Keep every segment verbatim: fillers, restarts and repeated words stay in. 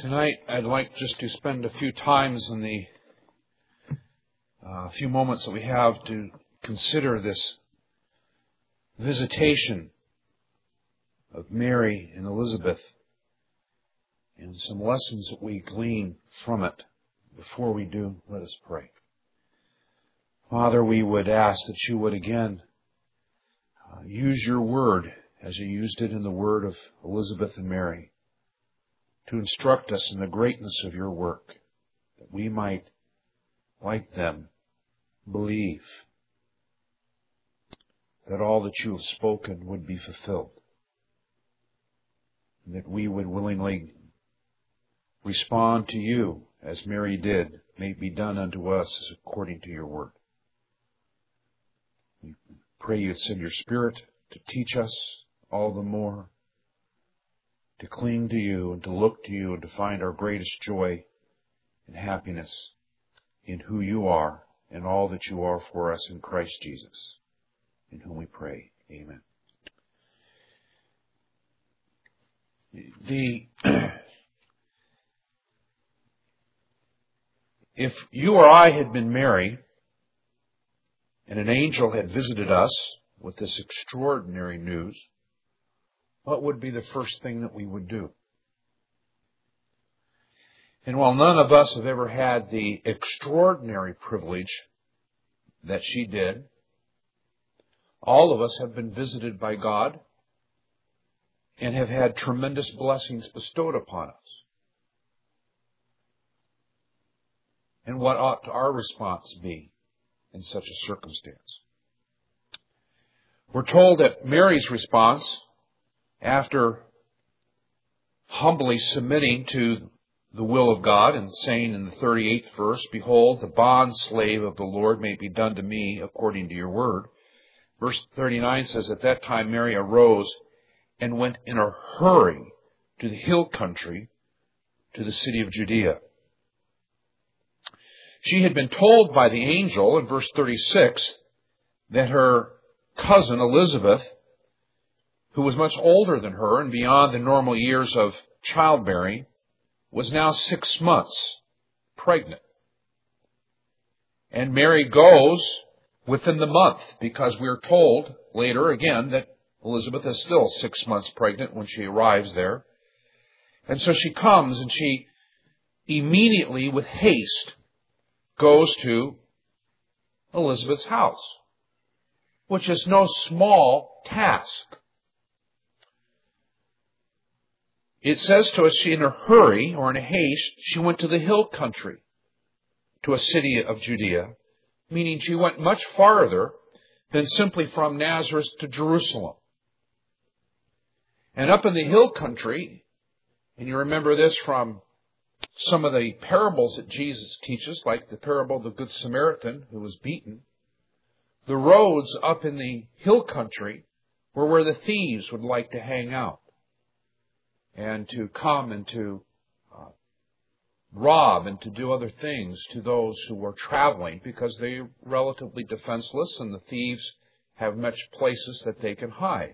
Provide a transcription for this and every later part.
Tonight, I'd like just to spend a few times in the uh, few moments that we have to consider this visitation of Mary and Elizabeth and some lessons that we glean from it. Before we do, let us pray. Father, we would ask that you would again uh, use your word as you used it in the word of Elizabeth and Mary, to instruct us in the greatness of your work, that we might, like them, believe that all that you have spoken would be fulfilled, and that we would willingly respond to you as Mary did, may it be done unto us according to your word. We pray you'd send your Spirit to teach us all the more, to cling to you and to look to you and to find our greatest joy and happiness in who you are and all that you are for us in Christ Jesus, in whom we pray. Amen. The If you or I had been Mary and an angel had visited us with this extraordinary news, what would be the first thing that we would do? And while none of us have ever had the extraordinary privilege that she did, all of us have been visited by God and have had tremendous blessings bestowed upon us. And what ought our response be in such a circumstance? We're told that Mary's response, after humbly submitting to the will of God and saying in the thirty-eighth verse, "Behold, the bond slave of the Lord, may it be done to me according to your word." Verse thirty-nine says, "At that time Mary arose and went in a hurry to the hill country, to the city of Judea." She had been told by the angel in verse thirty-six that her cousin Elizabeth, who was much older than her and beyond the normal years of childbearing, was now six months pregnant. And Mary goes within the month, because we are told later again that Elizabeth is still six months pregnant when she arrives there. And so she comes and she immediately, with haste, goes to Elizabeth's house, which is no small task. It says to us, she in a hurry or in a haste, she went to the hill country, to a city of Judea, meaning she went much farther than simply from Nazareth to Jerusalem. And up in the hill country, and you remember this from some of the parables that Jesus teaches, like the parable of the Good Samaritan who was beaten, the roads up in the hill country were where the thieves would like to hang out and to come and to uh, rob and to do other things to those who were traveling, because they're relatively defenseless and the thieves have much places that they can hide.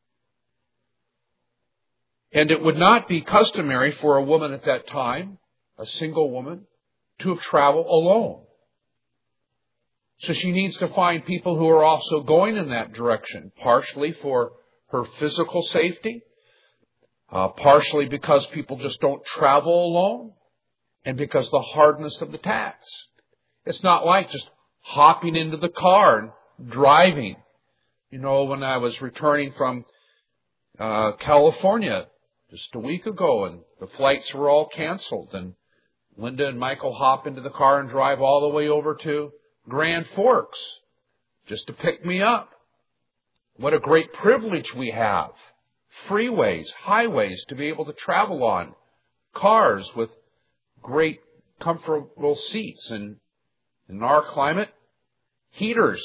And it would not be customary for a woman at that time, a single woman, to have traveled alone. So she needs to find people who are also going in that direction, partially for her physical safety, uh, partially because people just don't travel alone, and because the hardness of the task. It's not like just hopping into the car and driving. You know, when I was returning from uh, California just a week ago, and the flights were all canceled, and Linda and Michael hop into the car and drive all the way over to Grand Forks just to pick me up. What a great privilege we have. Freeways, highways to be able to travel on. Cars with great comfortable seats. And in our climate, heaters.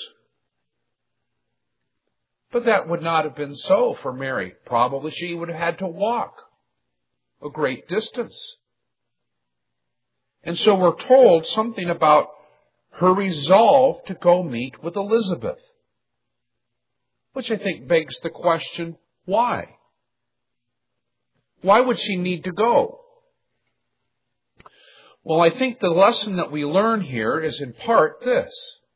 But that would not have been so for Mary. Probably she would have had to walk a great distance. And so we're told something about her resolve to go meet with Elizabeth, which I think begs the question, why? Why would she need to go? Well, I think the lesson that we learn here is in part this.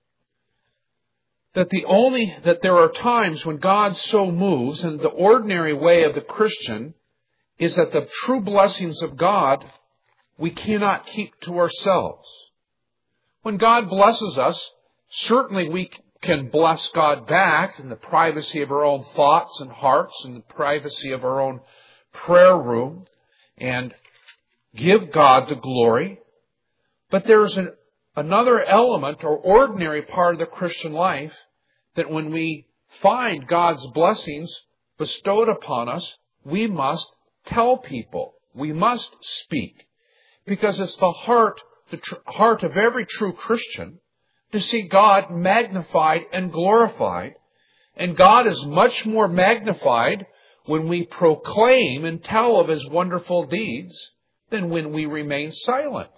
That the only, that there are times when God so moves, and the ordinary way of the Christian is that the true blessings of God we cannot keep to ourselves. When God blesses us, certainly we can bless God back in the privacy of our own thoughts and hearts, in the privacy of our own prayer room, and give God the glory. But there's an, another element or ordinary part of the Christian life that when we find God's blessings bestowed upon us, we must tell people. We must speak. Because it's the heart, the tr- heart of every true Christian to see God magnified and glorified. And God is much more magnified when we proclaim and tell of His wonderful deeds than when we remain silent.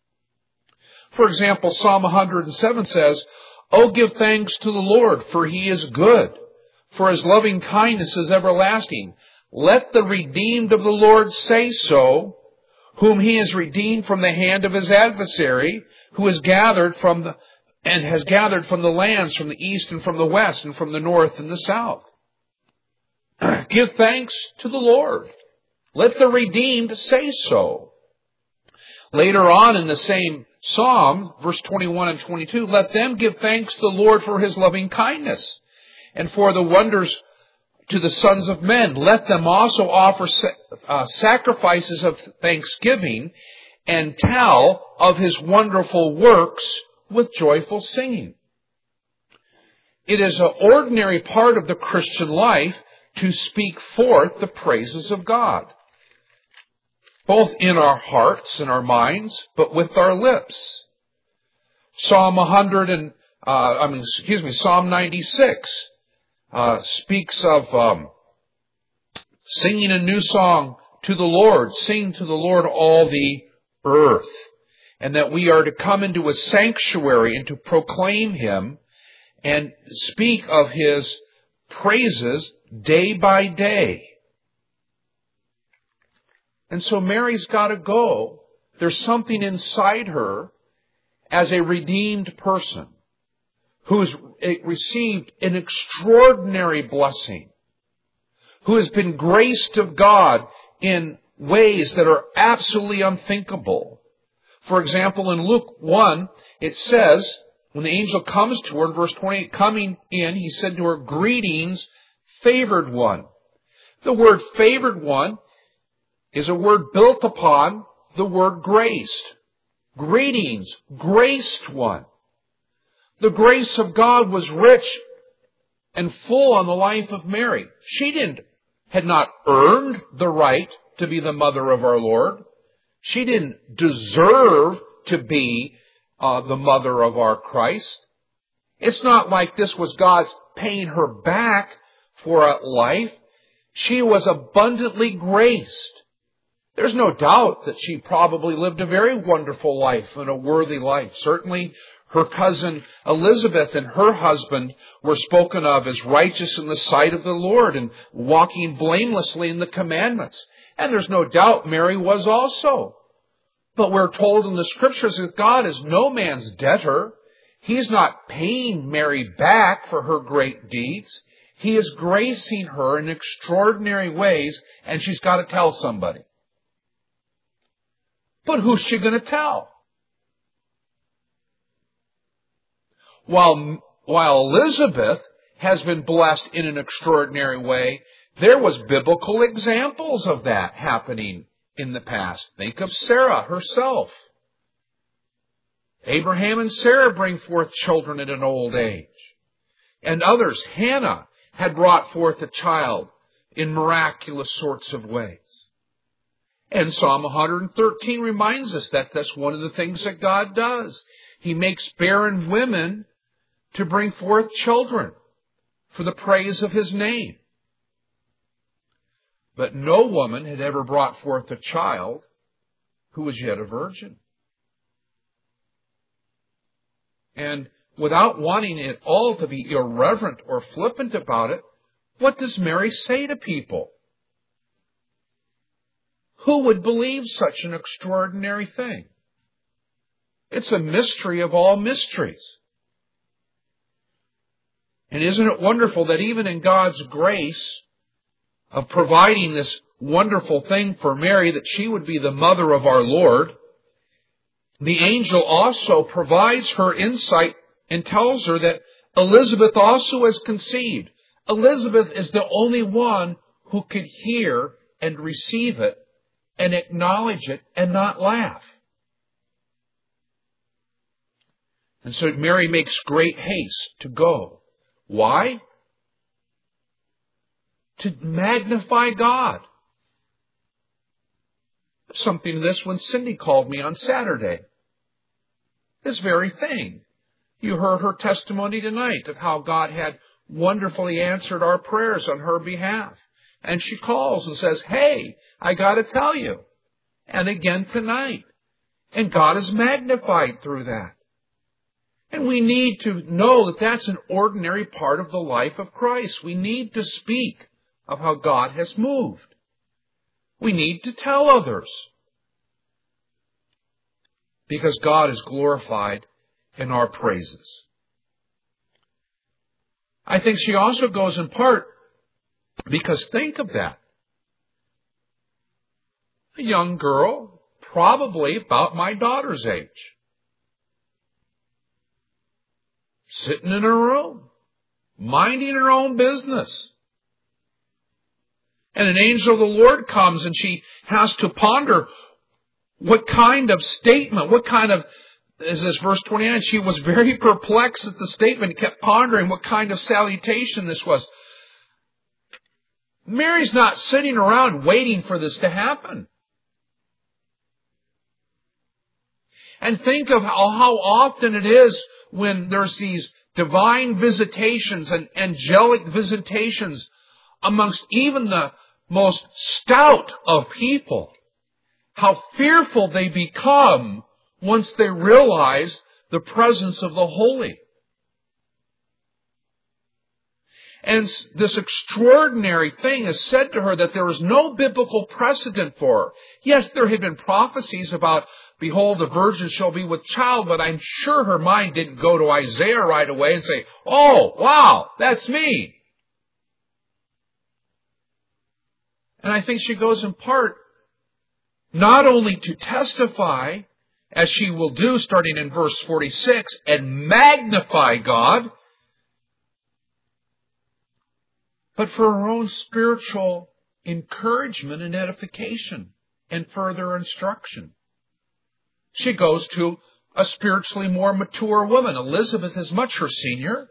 For example, Psalm one hundred seven says, "Oh, give thanks to the Lord, for He is good, for His loving kindness is everlasting. Let the redeemed of the Lord say so, whom He has redeemed from the hand of His adversary, who has gathered from the, and has gathered from the lands, from the east and from the west, and from the north and the south." Give thanks to the Lord. Let the redeemed say so. Later on in the same Psalm, verse twenty-one and twenty-two, "Let them give thanks to the Lord for His loving kindness, and for the wonders to the sons of men. Let them also offer uh, sacrifices of thanksgiving, and tell of His wonderful works with joyful singing." It is an ordinary part of the Christian life to speak forth the praises of God, both in our hearts and our minds, but with our lips. Psalm one hundred and uh, I mean, excuse me, Psalm ninety-six uh, speaks of um, singing a new song to the Lord. Sing to the Lord all the earth, and that we are to come into a sanctuary and to proclaim Him and speak of His praises day by day. And so Mary's got to go. There's something inside her as a redeemed person who's received an extraordinary blessing, who has been graced of God in ways that are absolutely unthinkable. For example, in Luke one, it says, when the angel comes to her, in verse twenty-eight, coming in, he said to her, "Greetings, favored one." The word favored one is a word built upon the word graced. Greetings, graced one. The grace of God was rich and full on the life of Mary. She didn't, had not earned the right to be the mother of our Lord. She didn't deserve to be uh, the mother of our Christ. It's not like this was God's paying her back for a life. She was abundantly graced. There's no doubt that she probably lived a very wonderful life and a worthy life. Certainly, her cousin Elizabeth and her husband were spoken of as righteous in the sight of the Lord and walking blamelessly in the commandments. And there's no doubt Mary was also. But we're told in the Scriptures that God is no man's debtor. He's not paying Mary back for her great deeds. He is gracing her in extraordinary ways, and she's got to tell somebody. But who's she going to tell? While, while Elizabeth has been blessed in an extraordinary way, there was biblical examples of that happening in the past. Think of Sarah herself. Abraham and Sarah bring forth children at an old age. And others, Hannah, had brought forth a child in miraculous sorts of ways. And Psalm one hundred thirteen reminds us that that's one of the things that God does. He makes barren women to bring forth children for the praise of His name. But no woman had ever brought forth a child who was yet a virgin. And without wanting it all to be irreverent or flippant about it, what does Mary say to people? Who would believe such an extraordinary thing? It's a mystery of all mysteries. And isn't it wonderful that even in God's grace of providing this wonderful thing for Mary, that she would be the mother of our Lord, the angel also provides her insight and tells her that Elizabeth also has conceived. Elizabeth is the only one who could hear and receive it and acknowledge it and not laugh. And so Mary makes great haste to go. Why? To magnify God. Something to this when Cindy called me on Saturday. This very thing. You heard her testimony tonight of how God had wonderfully answered our prayers on her behalf. And she calls and says, hey, I got to tell you. And again tonight. And God is magnified through that. And we need to know that that's an ordinary part of the life of Christ. We need to speak of how God has moved. We need to tell others. Because God is glorified in our praises. I think she also goes in part because think of that. A young girl, probably about my daughter's age, sitting in her room, minding her own business. And an angel of the Lord comes and she has to ponder what kind of statement, what kind of, is this verse twenty-nine, she was very perplexed at the statement, kept pondering what kind of salutation this was. Mary's not sitting around waiting for this to happen. And think of how, how often it is when there's these divine visitations and angelic visitations amongst even the most stout of people. How fearful they become once they realize the presence of the holy. And this extraordinary thing is said to her that there is no biblical precedent for her. Yes, there had been prophecies about, behold, the virgin shall be with child, but I'm sure her mind didn't go to Isaiah right away and say, oh, wow, that's me. And I think she goes in part not only to testify, as she will do starting in verse forty-six, and magnify God, but for her own spiritual encouragement and edification and further instruction. She goes to a spiritually more mature woman. Elizabeth is much her senior.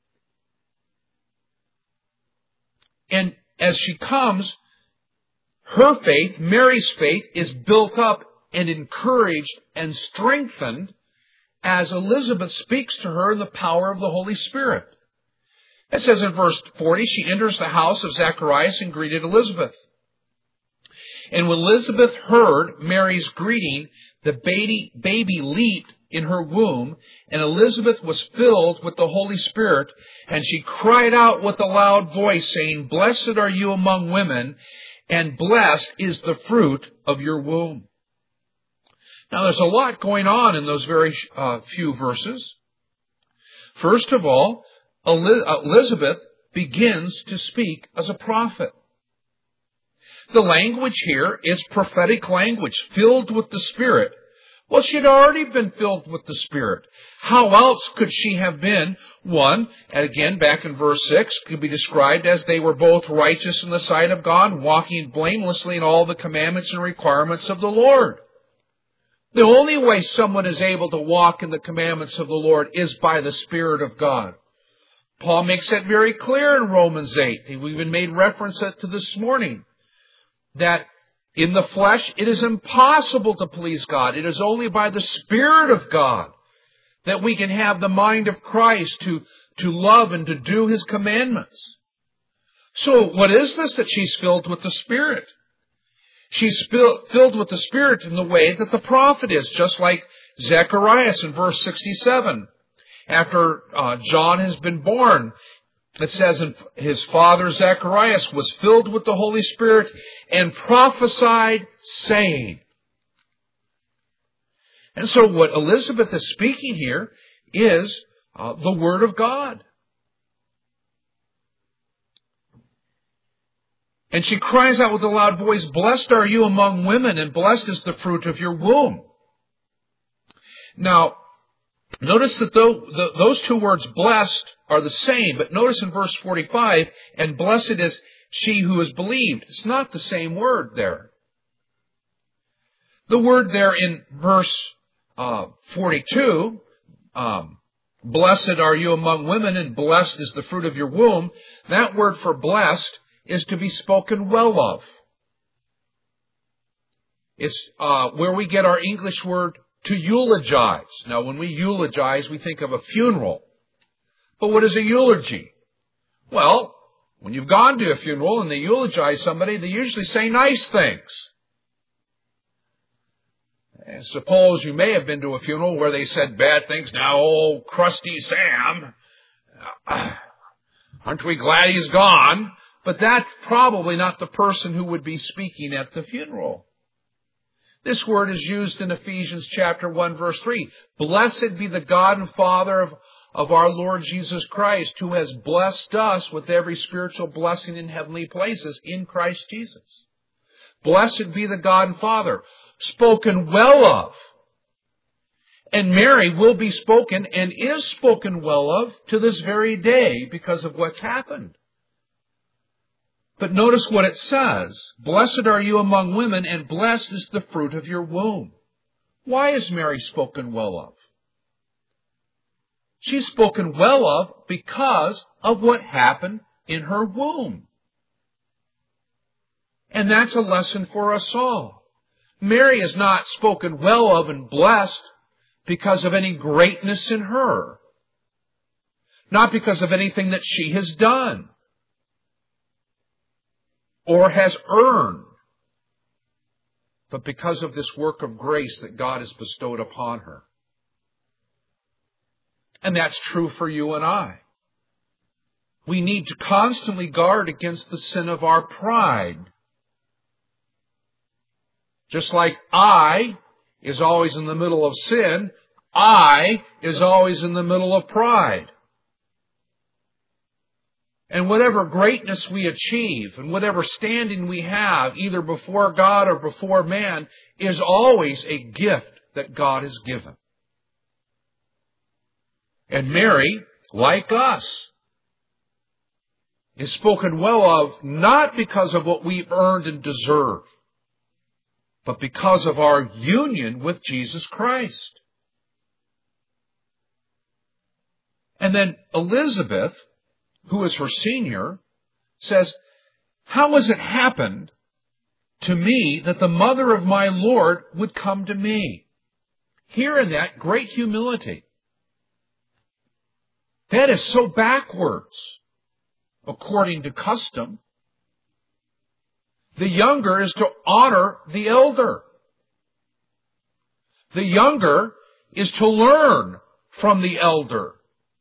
And as she comes, her faith, Mary's faith, is built up and encouraged and strengthened as Elizabeth speaks to her in the power of the Holy Spirit. It says in verse forty, she enters the house of Zacharias and greeted Elizabeth. And when Elizabeth heard Mary's greeting, the baby, baby leaped in her womb, and Elizabeth was filled with the Holy Spirit, and she cried out with a loud voice, saying, blessed are you among women, and blessed is the fruit of your womb. Now, there's a lot going on in those very uh, few verses. First of all, Elizabeth begins to speak as a prophet. The language here is prophetic language, filled with the Spirit. Well, she had already been filled with the Spirit. How else could she have been? One, and again, back in verse six, could be described as they were both righteous in the sight of God, walking blamelessly in all the commandments and requirements of the Lord. The only way someone is able to walk in the commandments of the Lord is by the Spirit of God. Paul makes that very clear in Romans eight. We even made reference to this morning. That in the flesh, it is impossible to please God. It is only by the Spirit of God that we can have the mind of Christ to, to love and to do His commandments. So what is this that she's filled with the Spirit? She's filled with the Spirit in the way that the prophet is, just like Zacharias in verse sixty-seven. After uh, John has been born, it says in his father Zacharias was filled with the Holy Spirit and prophesied, saying. And so what Elizabeth is speaking here is uh, the Word of God. And she cries out with a loud voice, "Blessed are you among women, and blessed is the fruit of your womb." Now, notice that those two words, blessed, are the same. But notice in verse forty-five, and blessed is she who has believed. It's not the same word there. The word there in verse uh, forty-two, um, blessed are you among women, and blessed is the fruit of your womb. That word for blessed is to be spoken well of. It's uh, where we get our English word to eulogize. Now, when we eulogize, we think of a funeral. But what is a eulogy? Well, when you've gone to a funeral and they eulogize somebody, they usually say nice things. And suppose you may have been to a funeral where they said bad things. Now, old crusty Sam, uh, aren't we glad he's gone? But that's probably not the person who would be speaking at the funeral. This word is used in Ephesians chapter one, verse three. Blessed be the God and Father of, of our Lord Jesus Christ, who has blessed us with every spiritual blessing in heavenly places in Christ Jesus. Blessed be the God and Father, spoken well of. And Mary will be spoken and is spoken well of to this very day because of what's happened. But notice what it says. Blessed are you among women, and blessed is the fruit of your womb. Why is Mary spoken well of? She's spoken well of because of what happened in her womb. And that's a lesson for us all. Mary is not spoken well of and blessed because of any greatness in her. Not because of anything that she has done or has earned, but because of this work of grace that God has bestowed upon her. And that's true for you and I. We need to constantly guard against the sin of our pride. Just like I is always in the middle of sin, I is always in the middle of pride. And whatever greatness we achieve and whatever standing we have, either before God or before man, is always a gift that God has given. And Mary, like us, is spoken well of not because of what we've earned and deserved, but because of our union with Jesus Christ. And then Elizabeth, who is her senior, says, how has it happened to me that the mother of my Lord would come to me? Here in that great humility. That is so backwards, according to custom. The younger is to honor the elder. The younger is to learn from the elder.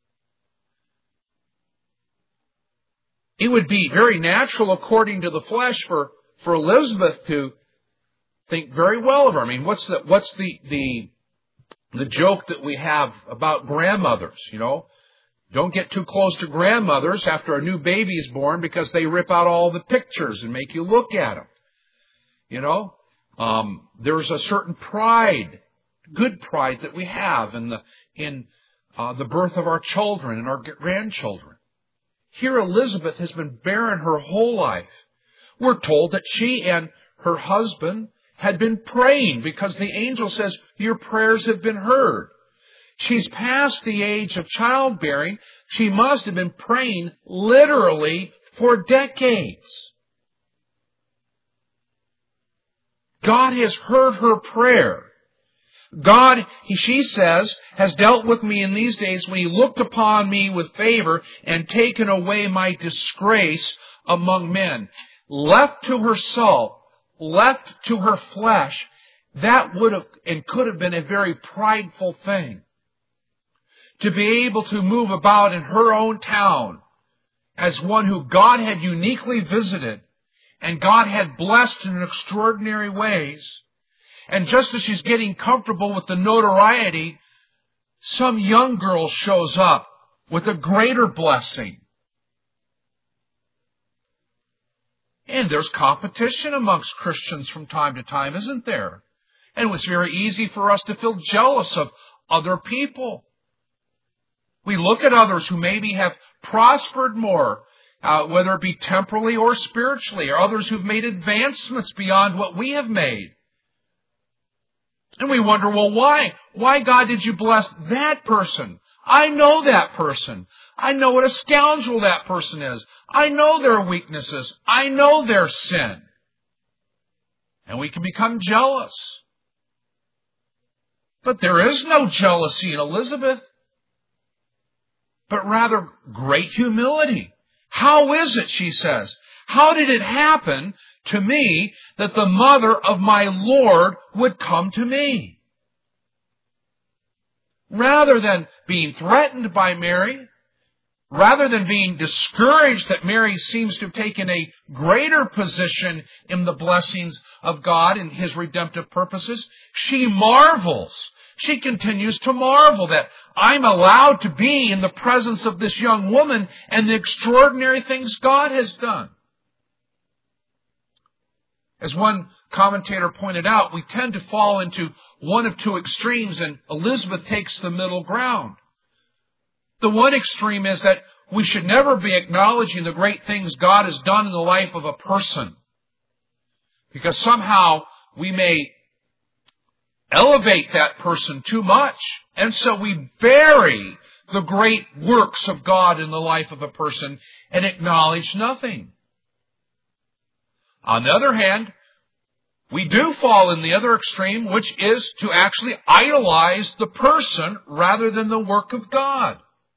It would be very natural, according to the flesh, for, for Elizabeth to think very well of her. I mean, what's the what's the, the the joke that we have about grandmothers? You know, don't get too close to grandmothers after a new baby is born because they rip out all the pictures and make you look at them. You know, um, there's a certain pride, good pride that we have in the in uh, the birth of our children and our grandchildren. Here Elizabeth has been barren her whole life. We're told that she and her husband had been praying because the angel says, your prayers have been heard. She's past the age of childbearing. She must have been praying literally for decades. God has heard her prayer. God, she says, has dealt with me in these days when He looked upon me with favor and taken away my disgrace among men. Left to herself, left to her flesh, that would have and could have been a very prideful thing. To be able to move about in her own town as one who God had uniquely visited and God had blessed in extraordinary ways, And just as she's getting comfortable with the notoriety, some young girl shows up with a greater blessing. And there's competition amongst Christians from time to time, isn't there? And it was very easy for us to feel jealous of other people. We look at others who maybe have prospered more, uh, whether it be temporally or spiritually, or others who've made advancements beyond what we have made. And we wonder, well, why? Why, God, did you bless that person? I know that person. I know what a scoundrel that person is. I know their weaknesses. I know their sin. And we can become jealous. But there is no jealousy in Elizabeth, but rather great humility. How is it, she says, how did it happen to me that the mother of my Lord would come to me? Rather than being threatened by Mary, rather than being discouraged that Mary seems to have taken a greater position in the blessings of God and His redemptive purposes, she marvels. She continues to marvel that I'm allowed to be in the presence of this young woman and the extraordinary things God has done. As one commentator pointed out, we tend to fall into one of two extremes, and Elizabeth takes the middle ground. The one extreme is that we should never be acknowledging the great things God has done in the life of a person, because somehow we may elevate that person too much, and so we bury the great works of God in the life of a person and acknowledge nothing. On the other hand, we do fall in the other extreme, which is to actually idolize the person rather than the work of God.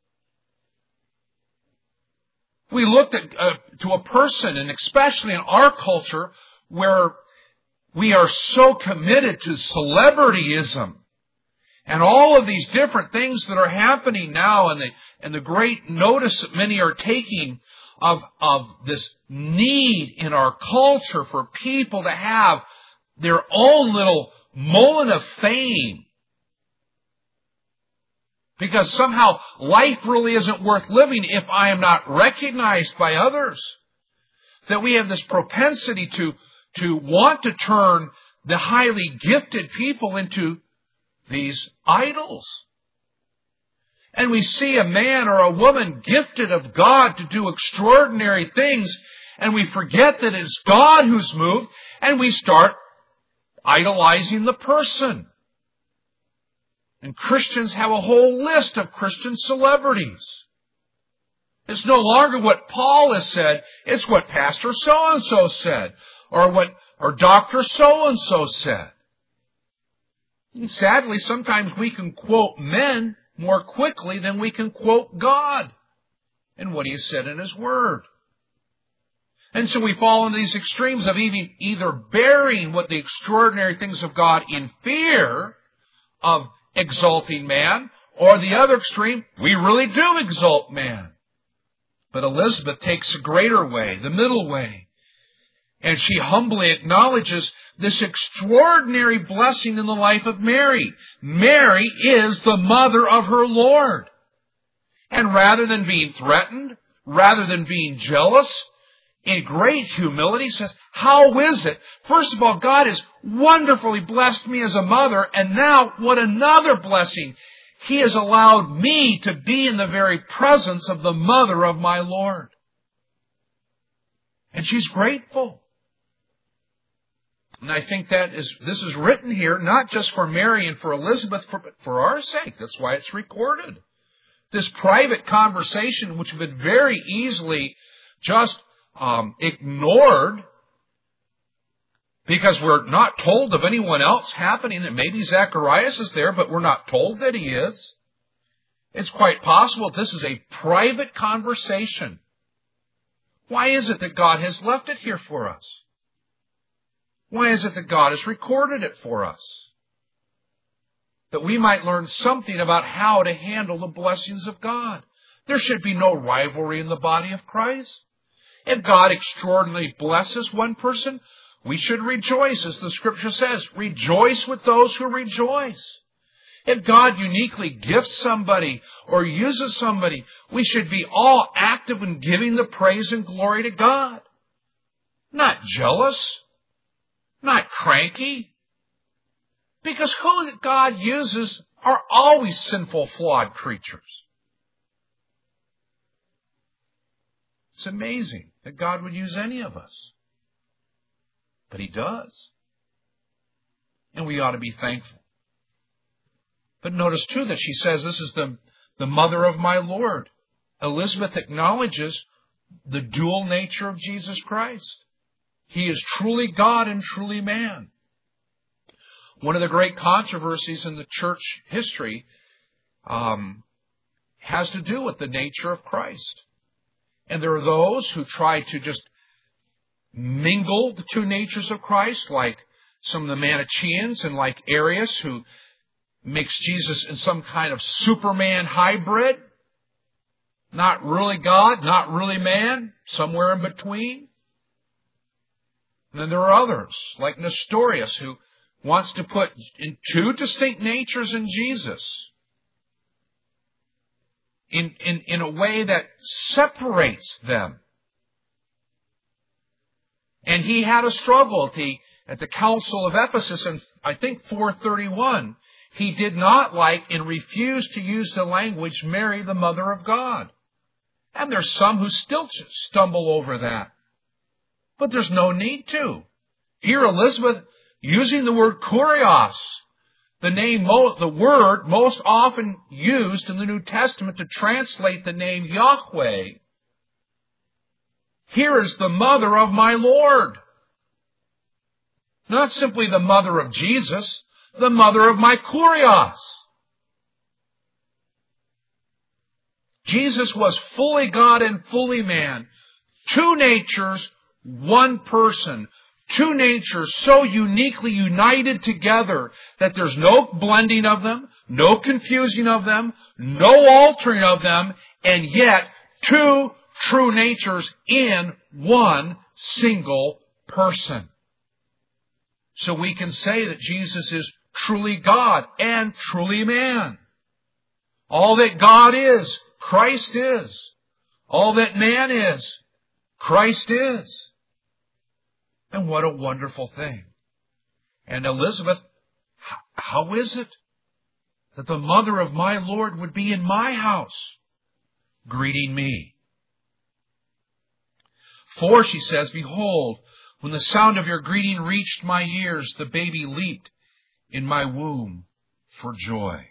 We look at, uh, to a person, and especially in our culture, where we are so committed to celebrityism and all of these different things that are happening now, and the, and the great notice that many are taking of, of this need in our culture for people to have their own little moment of fame. Because somehow life really isn't worth living if I am not recognized by others. That we have this propensity to, to want to turn the highly gifted people into these idols. And we see a man or a woman gifted of God to do extraordinary things, and we forget that it's God who's moved, and we start idolizing the person. And Christians have a whole list of Christian celebrities. It's no longer what Paul has said, it's what Pastor so-and-so said, or what or Doctor so-and-so said. And sadly, sometimes we can quote men more quickly than we can quote God and what He has said in His Word. And so we fall into these extremes of even either burying what the extraordinary things of God in fear of exalting man, or the other extreme, we really do exalt man. But Elizabeth takes a greater way, the middle way. And she humbly acknowledges this extraordinary blessing in the life of Mary. Mary is the mother of her Lord. And rather than being threatened, rather than being jealous, in great humility says, how is it? First of all, God has wonderfully blessed me as a mother, and now what another blessing. He has allowed me to be in the very presence of the mother of my Lord. And she's grateful. And I think that is, this is written here not just for Mary and for Elizabeth, but for our sake. That's why it's recorded. This private conversation, which would very easily just um, ignored, because we're not told of anyone else happening. That maybe Zacharias is there, but we're not told that he is. It's quite possible this is a private conversation. Why is it that God has left it here for us? Why is it that God has recorded it for us? That we might learn something about how to handle the blessings of God. There should be no rivalry in the body of Christ. If God extraordinarily blesses one person, We should rejoice, as the Scripture says. Rejoice with those who rejoice. If God uniquely gifts somebody or uses somebody, we should be all active in giving the praise and glory to God. Not jealous. Not cranky. Because who God uses are always sinful, flawed creatures. It's amazing that God would use any of us. But He does. And we ought to be thankful. But notice, too, that she says this is the, the mother of my Lord. Elizabeth acknowledges the dual nature of Jesus Christ. He is truly God and truly man. One of the great controversies in the church history um, has to do with the nature of Christ. And there are those who try to just mingle the two natures of Christ, like some of the Manichaeans and like Arius, who makes Jesus in some kind of Superman hybrid. Not really God, not really man, somewhere in between. And then there are others, like Nestorius, who wants to put in two distinct natures in Jesus in, in, in a way that separates them. And he had a struggle at the, at the Council of Ephesus in, I think, four thirty-one. He did not like and refused to use the language, Mary, the Mother of God. And there's some who still stumble over that. But there's no need to. Here, Elizabeth, using the word kurios, the name, the word most often used in the New Testament to translate the name Yahweh. Here is the mother of my Lord. Not simply the mother of Jesus, the mother of my kurios. Jesus was fully God and fully man. Two natures, one person. Two natures so uniquely united together that there's no blending of them, no confusing of them, no altering of them, and yet two true natures in one single person. So we can say that Jesus is truly God and truly man. All that God is, Christ is. All that man is, Christ is. And what a wonderful thing. And Elizabeth, how is it that the mother of my Lord would be in my house greeting me? For, she says, behold, when the sound of your greeting reached my ears, the baby leaped in my womb for joy.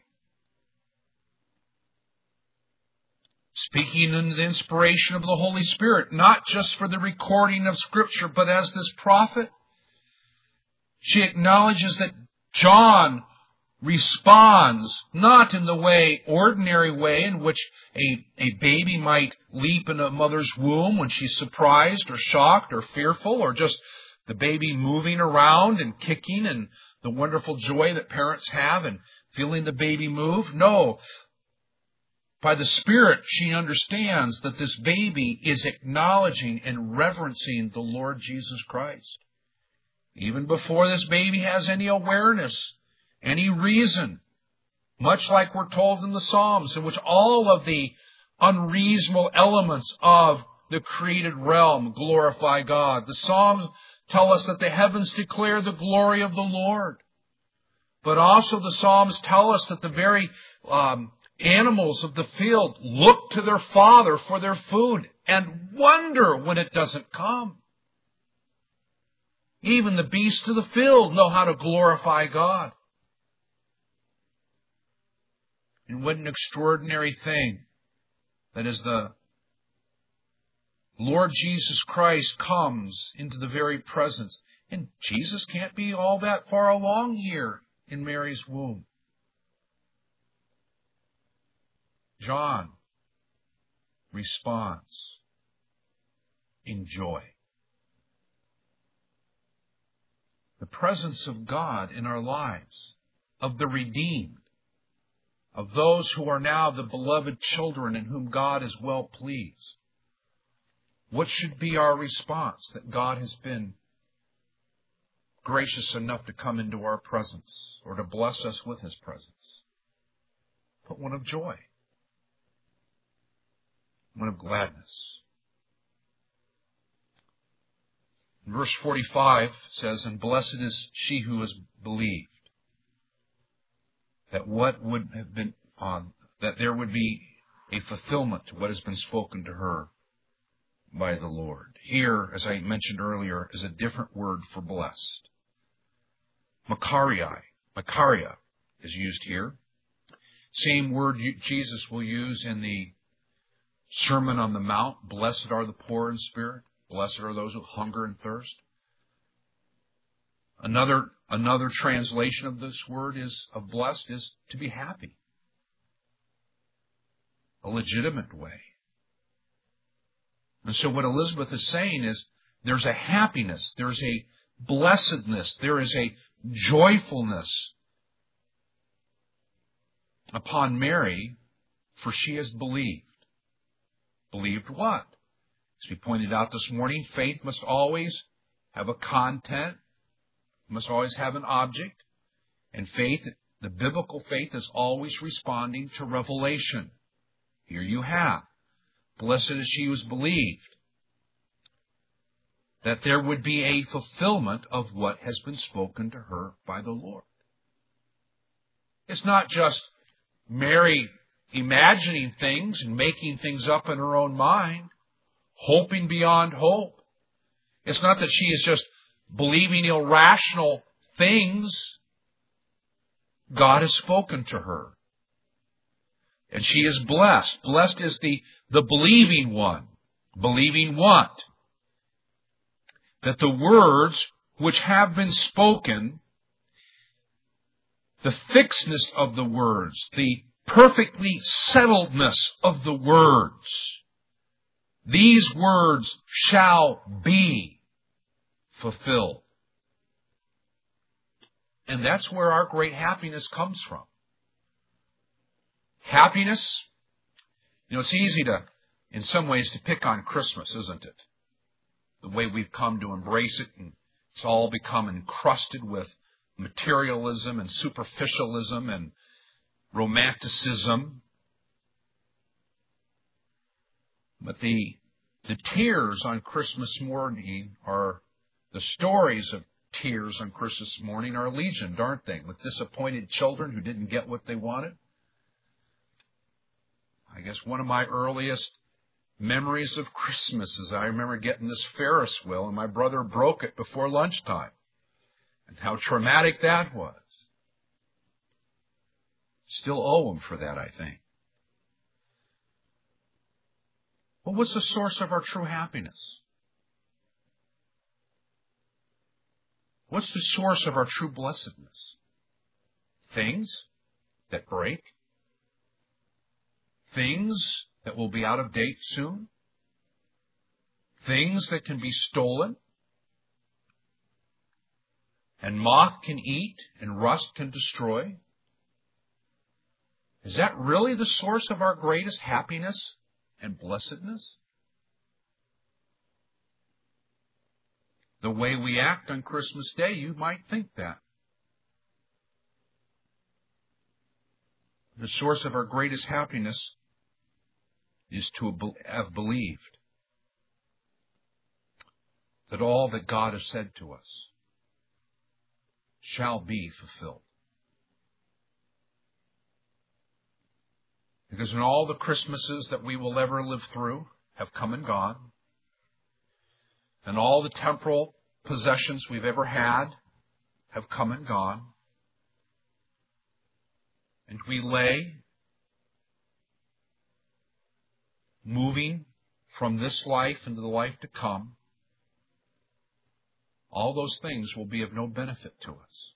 Speaking in the inspiration of the Holy Spirit, not just for the recording of Scripture, but as this prophet, she acknowledges that John responds not in the way, ordinary way in which a, a baby might leap in a mother's womb when she's surprised or shocked or fearful, or just the baby moving around and kicking and the wonderful joy that parents have in feeling the baby move. No. By the Spirit, she understands that this baby is acknowledging and reverencing the Lord Jesus Christ. Even before this baby has any awareness, any reason, much like we're told in the Psalms, in which all of the unreasonable elements of the created realm glorify God. The Psalms tell us that the heavens declare the glory of the Lord. But also the Psalms tell us that the very um, animals of the field look to their Father for their food and wonder when it doesn't come. Even the beasts of the field know how to glorify God. And what an extraordinary thing that as the Lord Jesus Christ comes into the very presence. And Jesus can't be all that far along here in Mary's womb. John responds in joy. The presence of God in our lives, of the redeemed, of those who are now the beloved children in whom God is well pleased. What should be our response? That God has been gracious enough to come into our presence or to bless us with His presence, but one of joy, one of gladness. Verse forty-five says, "And blessed is she who has believed, that what would have been on, that there would be a fulfillment to what has been spoken to her by the Lord." Here, as I mentioned earlier, is a different word for blessed. Makaria, Makaria is used here. Same word Jesus will use in the Sermon on the Mount. Blessed are the poor in spirit. Blessed are those who hunger and thirst. Another, another translation of this word is of blessed is to be happy. A legitimate way. And so what Elizabeth is saying is there's a happiness, there's a blessedness, there is a joyfulness upon Mary, for she has believed. Believed what? As we pointed out this morning, faith must always have a content, must always have an object, and faith, the biblical faith, is always responding to revelation. Here you have, blessed is she who has believed, that there would be a fulfillment of what has been spoken to her by the Lord. It's not just Mary imagining things and making things up in her own mind, hoping beyond hope. It's not that she is just believing irrational things. God has spoken to her. And she is blessed. Blessed is the, the believing one. Believing what? That the words which have been spoken, the fixedness of the words, the perfectly settledness of the words, these words shall be fulfilled. And that's where our great happiness comes from. Happiness, you know, it's easy to, in some ways, to pick on Christmas, isn't it? The way we've come to embrace it, and it's all become encrusted with materialism and superficialism and romanticism. But the, the tears on Christmas morning are, the stories of tears on Christmas morning are legion, aren't they? With disappointed children who didn't get what they wanted. I guess one of my earliest memories of Christmas is I remember getting this Ferris wheel and my brother broke it before lunchtime. And how traumatic that was. Still owe him for that, I think. Well, what's the source of our true happiness? What's the source of our true blessedness? Things that break? Things that will be out of date soon? Things that can be stolen? And moth can eat and rust can destroy? Is that really the source of our greatest happiness and blessedness? The way we act on Christmas Day, you might think that. The source of our greatest happiness is to have believed that all that God has said to us shall be fulfilled. Because when all the Christmases that we will ever live through have come and gone, and all the temporal possessions we've ever had have come and gone, and we lay moving from this life into the life to come, all those things will be of no benefit to us.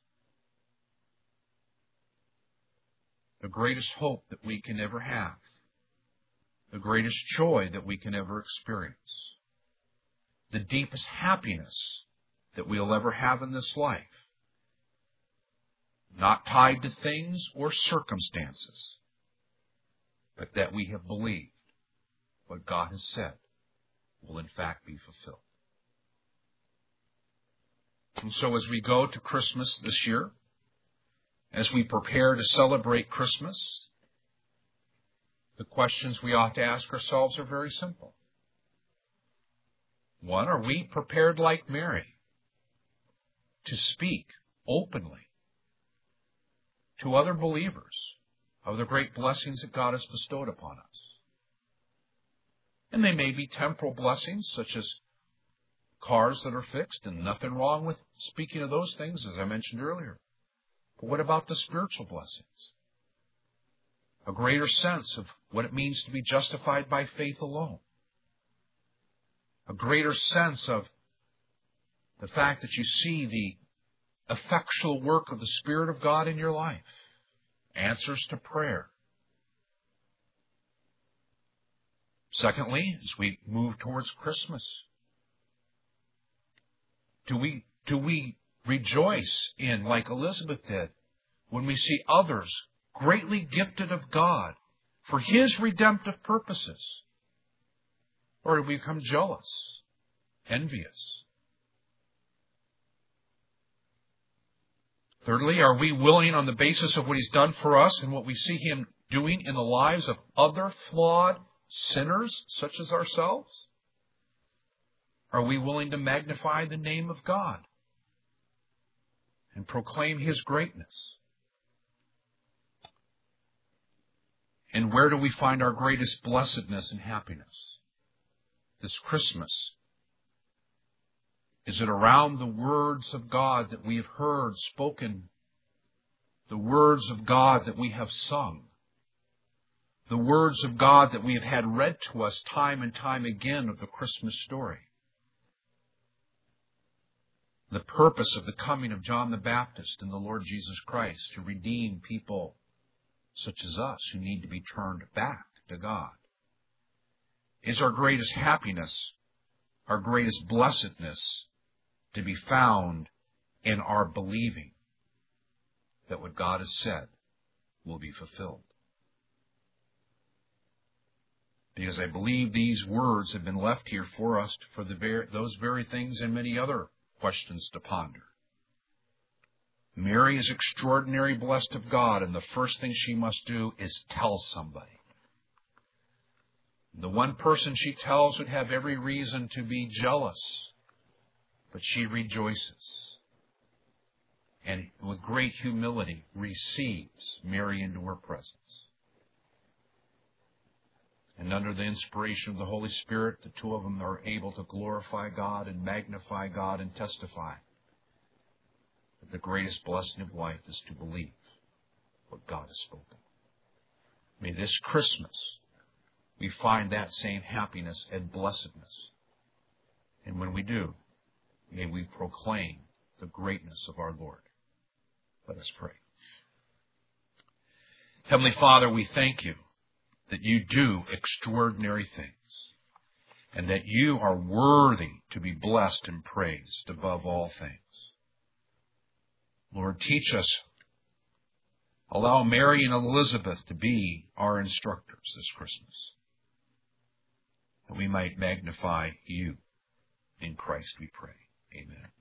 The greatest hope that we can ever have, the greatest joy that we can ever experience, the deepest happiness that we'll ever have in this life, not tied to things or circumstances, but that we have believed what God has said will in fact be fulfilled. And so as we go to Christmas this year, as we prepare to celebrate Christmas, the questions we ought to ask ourselves are very simple. One, are we prepared like Mary to speak openly to other believers of the great blessings that God has bestowed upon us? And they may be temporal blessings, such as cars that are fixed, and nothing wrong with speaking of those things, as I mentioned earlier. But what about the spiritual blessings? A greater sense of what it means to be justified by faith alone. A greater sense of the fact that you see the effectual work of the Spirit of God in your life. Answers to prayer. Secondly, as we move towards Christmas, do we, do we rejoice in, like Elizabeth did, when we see others greatly gifted of God for His redemptive purposes? Or do we become jealous, envious? Thirdly, are we willing, on the basis of what He's done for us and what we see Him doing in the lives of other flawed sinners such as ourselves, are we willing to magnify the name of God and proclaim His greatness? And where do we find our greatest blessedness and happiness this Christmas? Is it around the words of God that we have heard spoken, the words of God that we have sung, the words of God that we have had read to us time and time again of the Christmas story? The purpose of the coming of John the Baptist and the Lord Jesus Christ to redeem people such as us who need to be turned back to God. Is our greatest happiness, our greatest blessedness, to be found in our believing that what God has said will be fulfilled? Because I believe these words have been left here for us for the very, those very things and many other questions to ponder. Mary is extraordinarily blessed of God, and the first thing she must do is tell somebody. The one person she tells would have every reason to be jealous, but she rejoices and with great humility receives Mary into her presence. And under the inspiration of the Holy Spirit, the two of them are able to glorify God and magnify God and testify that the greatest blessing of life is to believe what God has spoken. May this Christmas we find that same happiness and blessedness. And when we do, may we proclaim the greatness of our Lord. Let us pray. Heavenly Father, we thank You that You do extraordinary things and that You are worthy to be blessed and praised above all things. Lord, teach us. Allow Mary and Elizabeth to be our instructors this Christmas, that we might magnify You. In Christ we pray. Amen.